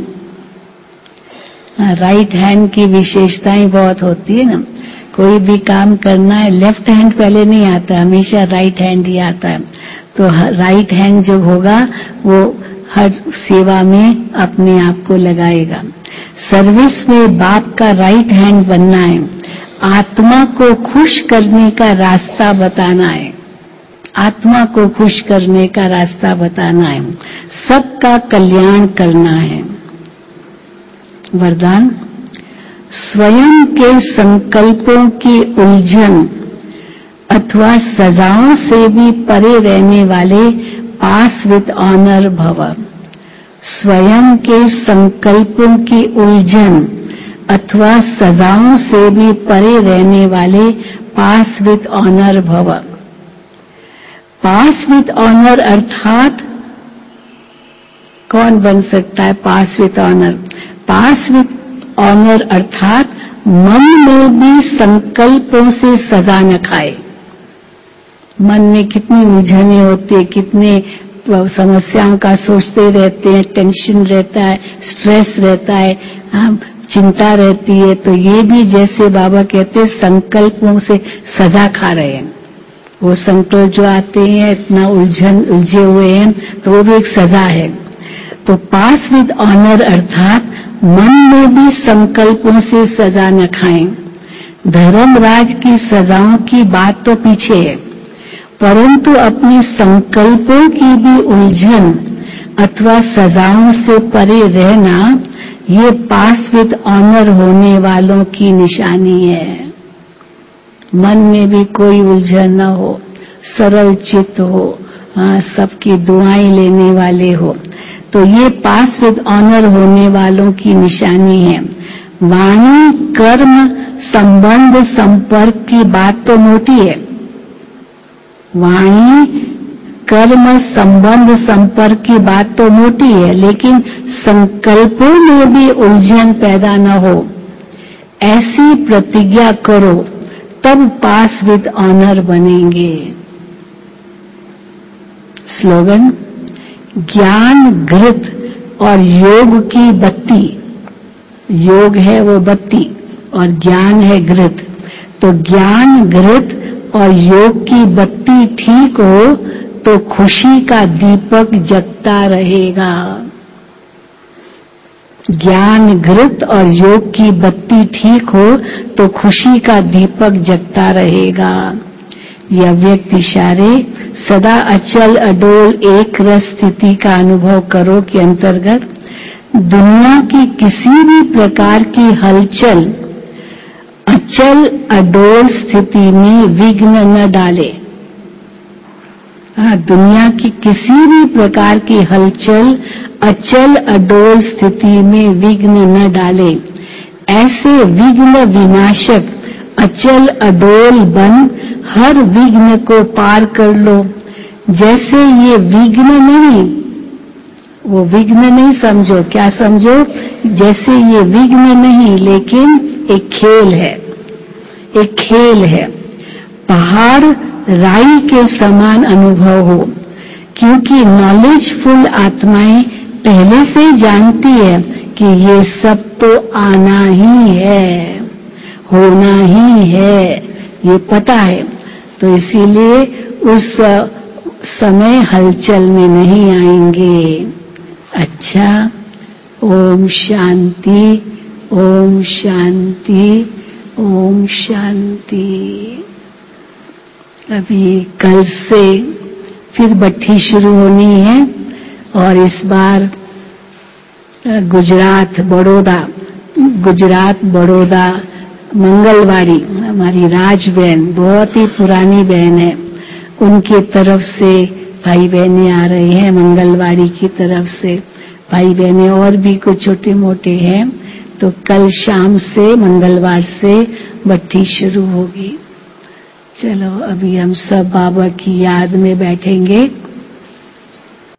राइट हैंड की विशेषताएं बहुत होती है ना। कोई भी काम करना है लेफ्ट हैंड पहले नहीं आता, हमेशा राइट हैंड ही आता है। तो राइट हैंड जो होगा वो हर सेवा में अपने आप को लगाएगा। सर्विस में बाप का राइट हैंड बनना है। आत्मा को खुश करने का रास्ता बताना है। आत्मा को खुश करने का रास्ता बताना है। सबका कल्याण करना है। वरदान, स्वयं के संकल्पों की उलझन अथवा सजाओं से भी परे रहने वाले पास विद ऑनर भव। स्वयं के संकल्पों की उलझन अथवा सजाओं से भी परे रहने वाले पास विद ऑनर भव। पास विद ऑनर अर्थात कौन बन सकता है pass with honour? Pass with honour अर्थात मन में भी संकल्पों से सजा न खाए। मन में कितनी उलझने होती है, कितने समस्याओं का सोचते रहते हैं, टेंशन रहता है, स्ट्रेस रहता है, हाँ, चिंता रहती है। तो ये भी जैसे बाबा कहते हैं संकल्पों से सजा खा रहे हैं। वो संकल्प जो आते हैं इतना उलझन उलझे हुए हैं, तो वो भी एक सजा है। तो पास विद ऑनर अर्थात मन में भी संकल्पों से सजा न खाएं। धर्मराज की सजाओं की बात तो पीछे है, परंतु अपने संकल्पों की भी उलझन अथवा सजाओं से परे रहना, ये पास विद ऑनर होने वालों की निशानी है। मन में भी कोई उलझन न हो, सरल चित्त हो, हाँ, सबकी दुआएं लेने वाले हो, तो ये पास विद ऑनर होने वालों की निशानी है। वाणी कर्म संबंध संपर्क की बात तो मोटी है। वाणी कर्म संबंध संपर्क की बात तो मोटी है, लेकिन संकल्पों में भी उलझन पैदा न हो, ऐसी प्रतिज्ञा करो, तब पास विद ऑनर बनेंगे। स्लोगन, ज्ञान घृत और योग की बत्ती। योग है वो बत्ती और ज्ञान है घृत। तो ज्ञान घृत और योग की बत्ती ठीक हो तो खुशी का दीपक जगता रहेगा। ज्ञान घृत और योग की बत्ती ठीक हो तो खुशी का दीपक जगता रहेगा। यह व्यक्ति इशारे सदा अचल अडोल एक रस स्थिति का अनुभव करो के अंतर्गत दुनिया की किसी भी प्रकार की हलचल अचल अडोल स्थिति में विघ्न न डाले। हाँ, दुनिया की किसी भी प्रकार की हलचल अचल अडोल स्थिति में विघ्न न डाले। ऐसे विघ्न विनाशक अचल अडोल बन हर विघ्न को पार कर लो। जैसे ये विघ्न नहीं, वो विघ्न नहीं समझो, क्या समझो? जैसे ये विघ्न नहीं, लेकिन एक खेल है, एक खेल है। पहाड़ राई के समान अनुभव हो, क्योंकि नॉलेजफुल आत्माएं पहले से जानती है कि ये सब तो आना ही है, होना ही है, ये पता है। तो इसीलिए उस समय हलचल में नहीं आएंगे। अच्छा, ओम शांति, ओम शांति, ओम शांति। अभी कल से फिर बट्ठी शुरू होनी है और इस बार गुजरात बड़ौदा गुजरात बड़ौदा मंगलवाड़ी, हमारी राज बहन बहुत ही पुरानी बहन है, उनके तरफ से भाई बहनें आ रहे हैं। मंगलवाड़ी की तरफ से भाई बहनें और भी कुछ छोटे मोटे हैं। तो कल शाम से मंगलवार से भट्ठी शुरू होगी। चलो अभी हम सब बाबा की याद में बैठेंगे।